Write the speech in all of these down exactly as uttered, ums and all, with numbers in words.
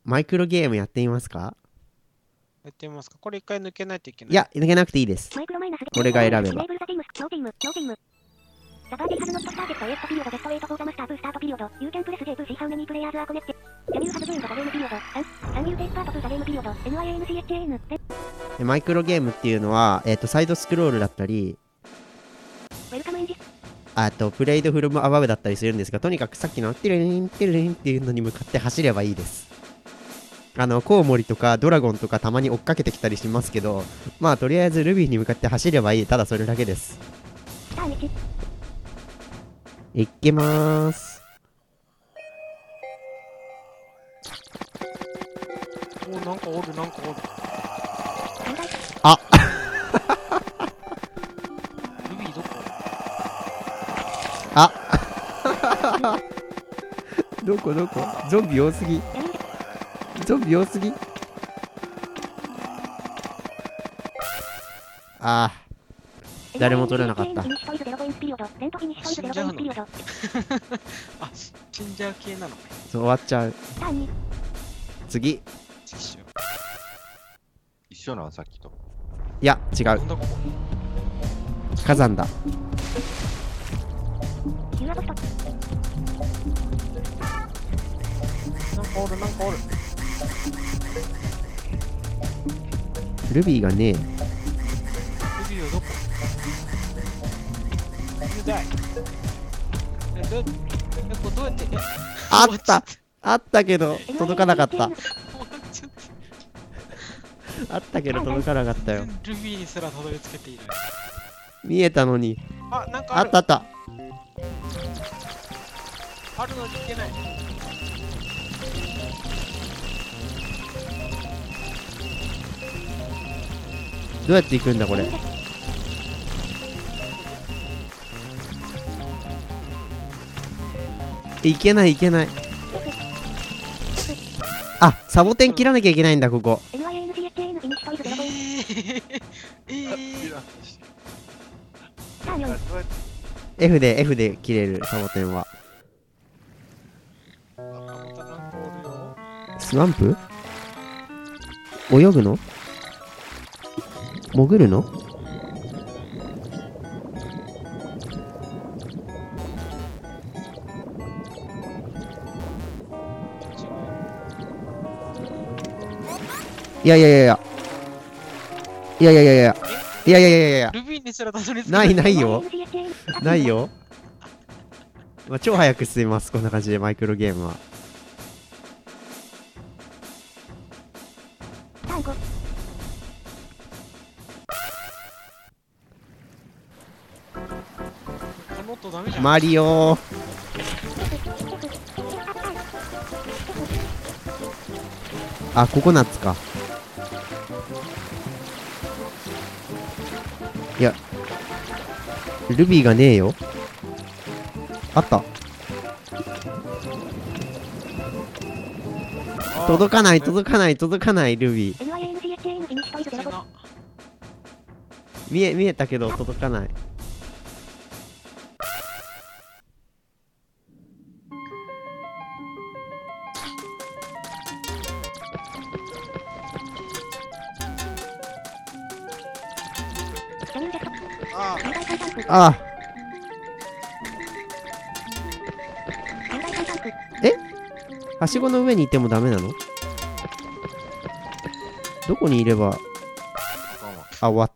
マイクロゲームやってみますか？ やってみますか。これ一回抜けないといけない。 いや、抜けなくていいです。俺が選べば。 The party has not started the wait period. Just wait for the master to start period. You can press J to see how many players are connected. Then you have joined the game period. And can you take part of the game period?エヌアイエヌシーエイチエヌでマイクロゲームっていうのは、えっと、サイドスクロールだったり、あと、プレイドフロムアバブだったりするんですが、とにかくさっきのティルリン、ティルリンっていうのに向かって走ればいいです。あの、コウモリとかドラゴンとかたまに追っかけてきたりしますけど、まあ、とりあえずルビーに向かって走ればいい。ただそれだけです。いきまーす。 お、なんかおる、なんかおる。 あルビーどこ？ あどこどこ？ゾンビ多すぎ。ゾンビ多すぎ。ああ、誰も取れなかった。 あ、死んじゃう系なのね。 そう、終わっちゃう。次。 一緒なのさっきと。 いや、違う。火山だ。 なんかおる、なんかおる。 ルビーがねえ。 ルビーはどこ？ルビーえ、どう、え、これどうやって、え、 あったあったけど、届かなかった。あったけど届かなかったよ。 ルビーにすらたどり着けている。 見えたのに。 あ、なんかある。 あったあった。 あるのにいけない。 どうやって行くんだこれ。いけないいけない。あ、サボテン切らなきゃいけないんだここ。 えー、えー、 F で F で切れるサボテンは。スワンプ？泳ぐの？潜るの？いやいやいやいやいやいやいやいやいやいやいやいやいやルビーにすらたどり着けないないよないよ。まあ、超早く進みますこんな感じでマイクロゲームは。マリオあ、ココナッツか。いやルビーがねえよ。あった。届かない届かない届かないルビー。見え見えたけど届かない。ああ。え？はしごの上にいてもダメなの？どこにいれば。あ、終わった。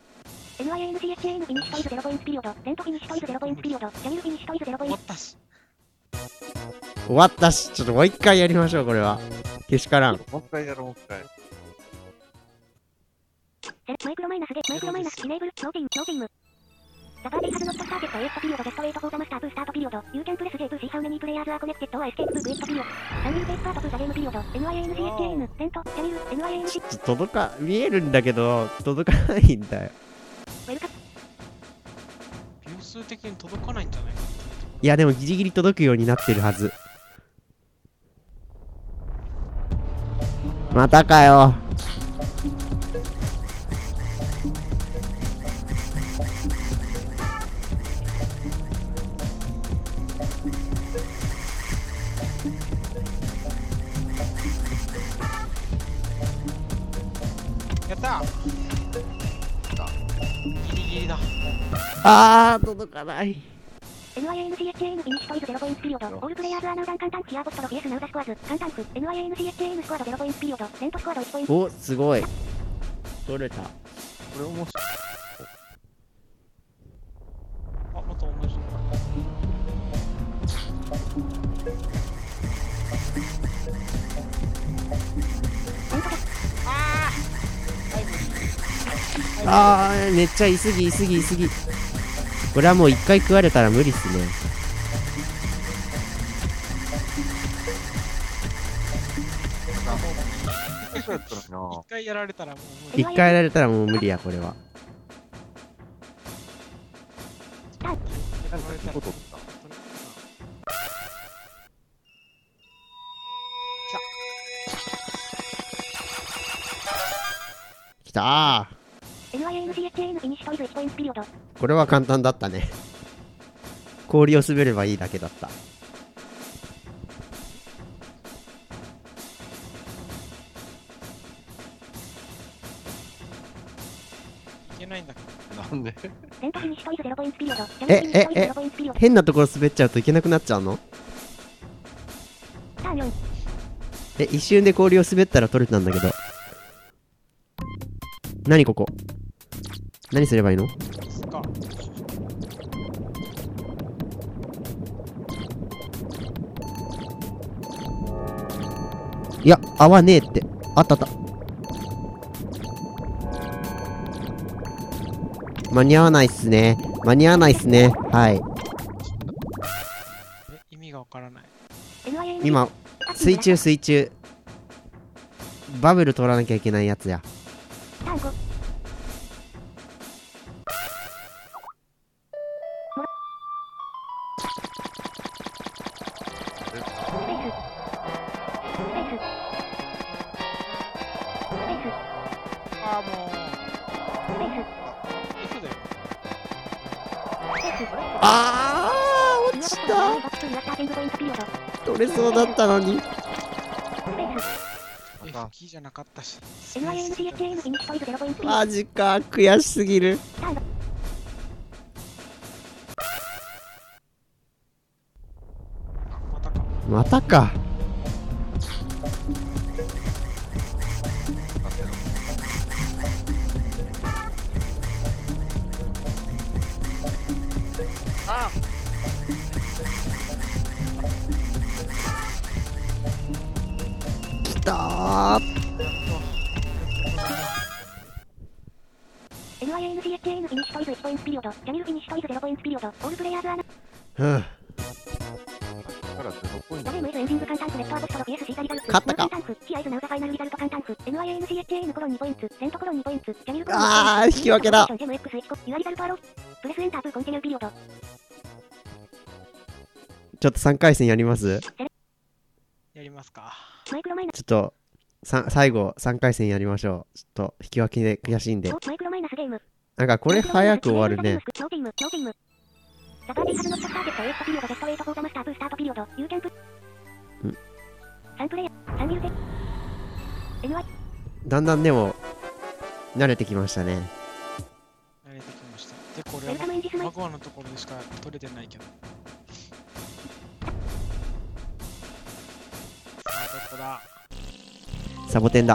終わったし、ちょっともう一回やりましょう、これは。けしからん。 もう一回やろう、もう一回。 マイクロマイナスで、マイクロマイナス、イネーブル、ノーティーム、ノーティーム。The party has not started the wait period. Just wait for the master to start period. You can press J to see how many players are connected or escape to quit period. Can you take part of the game period? エヌアイエヌシーエイチエヌ、テント、キャミル、エヌアイエヌシー。 届か、見えるんだけど、届かないんだよ。 秒数的に届かないんじゃないか。 いや、でもギリギリ届くようになってるはず。またかよ。 やったギリギリだ。 あー届かない。 エヌアイエヌシーエイチエーエヌ フィニッシュトイズゼロポイントピリオド。オールプレイヤーズアナウダン簡単チアボストロビエスナウザスコアズ。簡単フ エヌアイエヌシーエイチエーエヌ スコアドゼロポイントピリオド。テントスコアドいちポイント。 おすごい取れた。 これ面白い。 あ、また同じ。あーはい無理。 あーめっちゃいすぎいすぎいすぎ。これはもう一回食われたら無理っすね。 そうやったのにな一。回やられたらもう無理。 一回やられたらもう無理やこれは。 なんかいいことだ。 きたー。 エヌアイエヌシーエイチエーエヌ フィニッシュトイズいちポイントピリオド。 これは簡単だったね。氷を滑ればいいだけだった。 いけないんだけど。 なんでテントフィニッシュトイズゼロポイントピリオド。 えええ変なところ滑っちゃうといけなくなっちゃうの？ ターンよん。 え一瞬で氷を滑ったら取れたんだけど。何ここ何すればいいの？ そっか。 いや合わねえって。あったあった。間に合わないっすね。間に合わないっすね。はい。 え、意味がわからない。 今水中水中バブル取らなきゃいけないやつや。 ターンご。 あーもう。F だよ。 あー落ちた。取れそうだったのに。 F キーじゃなかったし。 エヌアイエヌシーエイチエーエヌ フィニッシュトイズゼロポイントピリオド。 マジか悔しすぎる。 またか。 またか。きたー。 エヌアイエヌシーエイチエーエヌ フィニッシュトイズいちポイントピリオド。ジャミルフィニッシュトイズゼロポイントピリオド。オールプレイヤーズアナ。 ふぅからゼロポイント。 ラゲーム S エンディング簡単フレットアポストロ ピーエスシー ザリザルツ。 勝ったか。 簡単フ。キアイズナウザファイナルリザルト簡単フ。エヌアイエヌシーエイチエーエヌ コロンにポイント。セントコロンにポイント。ジャミルコロンあー引き分けだ。 ジェム X いちコ。ユアリザルトアロー。プレスエンタープーコンティニューピリオド。 ちょっとさんかい戦やります。 やりますか。 マイクロマイナス。 ちょっとさ最後さんかい戦やりましょう。ちょっと引き分けで悔しいんで。 マイクロマイナスゲーム。 なんかこれ早く終わるね。 ノーチーム、ノーチーム。サターデイハズノットスターゲットエイトピリオド、ベストエイトフォーザマスターブースタートピリオド、ユーキャンプ。 んさんプレイヤー、さんビルで。エヌアイ。 だんだんでも慣れてきましたね。 慣れてきました。で、これウェルカムエンジスマイマグマのところでしか取れてないけど。さあ、どこだ。 サボテンだ。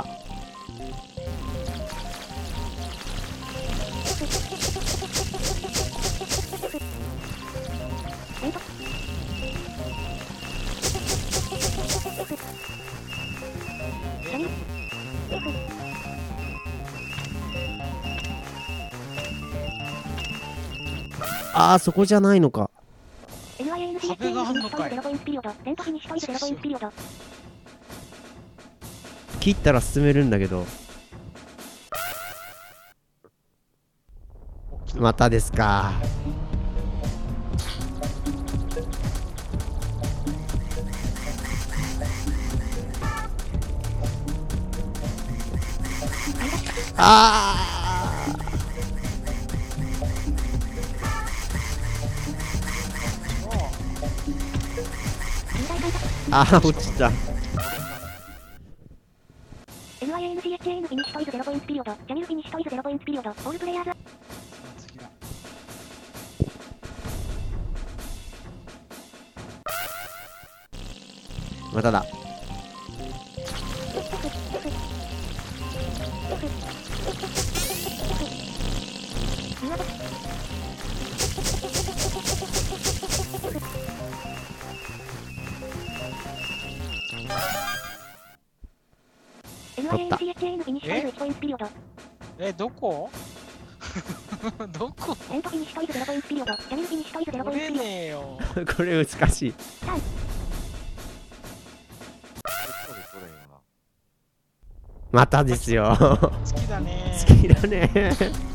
あーそこじゃないのか。 壁があんのかい。 切ったら進めるんだけど。またですか。あーあー落ちた。 エヌアイエヌシーエイチエーエヌ フィニッシュトイズゼロポイントピリオド。ジャミルフィニッシュトイズゼロポイントピリオド。オールプレイヤーズ。 次だ。 まただ。 エヌアイエヌシーエイチエーエヌ フィニッシュトイズいちポイントピリオド。 え、どこどこテントフィニッシュトイズゼロポイントピリオド。ジャミルフィニッシュトイズゼロポイントピリオド。 取れねえよ。 これ難しい。 そうで取れんよな。 またですよ。 好きだね。 好きだね。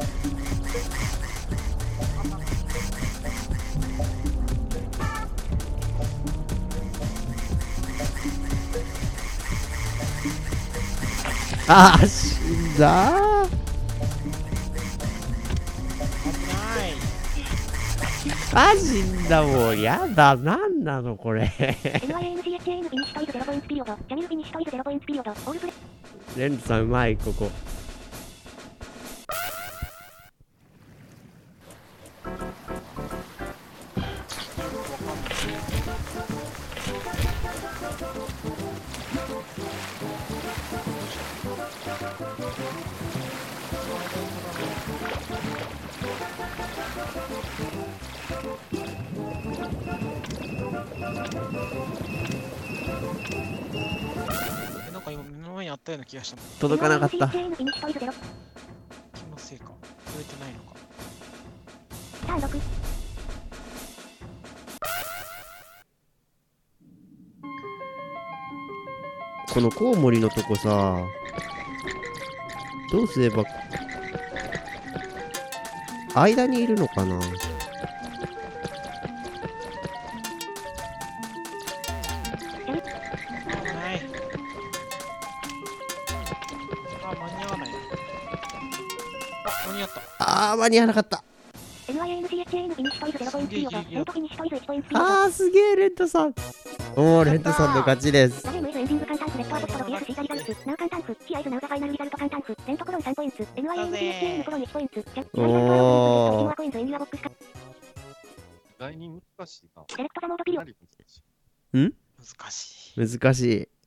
あー、死んだー。 危ない。 あ、死んだ、もうやだ。なんなのこれ。 エヌアイエヌシーエイチエーエヌ フィニッシュトイズゼロポイントピリオド。ジャミルフィニッシュトイズゼロポイントピリオド。オールプレイ。 レンズさんうまい、ここ。 え、なんか今目の前にあったような気がしたもん。 届かなかった。 エヌアイエヌシーエイチエーエヌ フィニッシュトイズゼロ。 気のせいか。取れてないのか。 ターンろく。 このコウモリのとこさ、どうすれば間にいるのかな。 ない。あ、間に合わない。あ、間に合った。 あー、間に合わなかった。 エヌアイエヌシーエイチエーエヌ フィニッシュトイズゼロポイントピリオド。テントフィニッシュトイズいちポイントピリオド。 あー、すげえ、レントさん。おー、レントさんの勝ちです。 ラゲーム F エンディング簡単フレットアポストロ ビーエス シーザリザルス。ナウ簡単フ。キーアイズナウザファイナルリザルト簡単フ。テントコロンさんポイント。エヌアイエヌシーエイチエーエヌ コロンいちポイント。ジャおーコインズエンディアボックスか。 意外に難しいな。 セレクトザモードピリオド。 かなり難しい。 ん難しい。 難しい。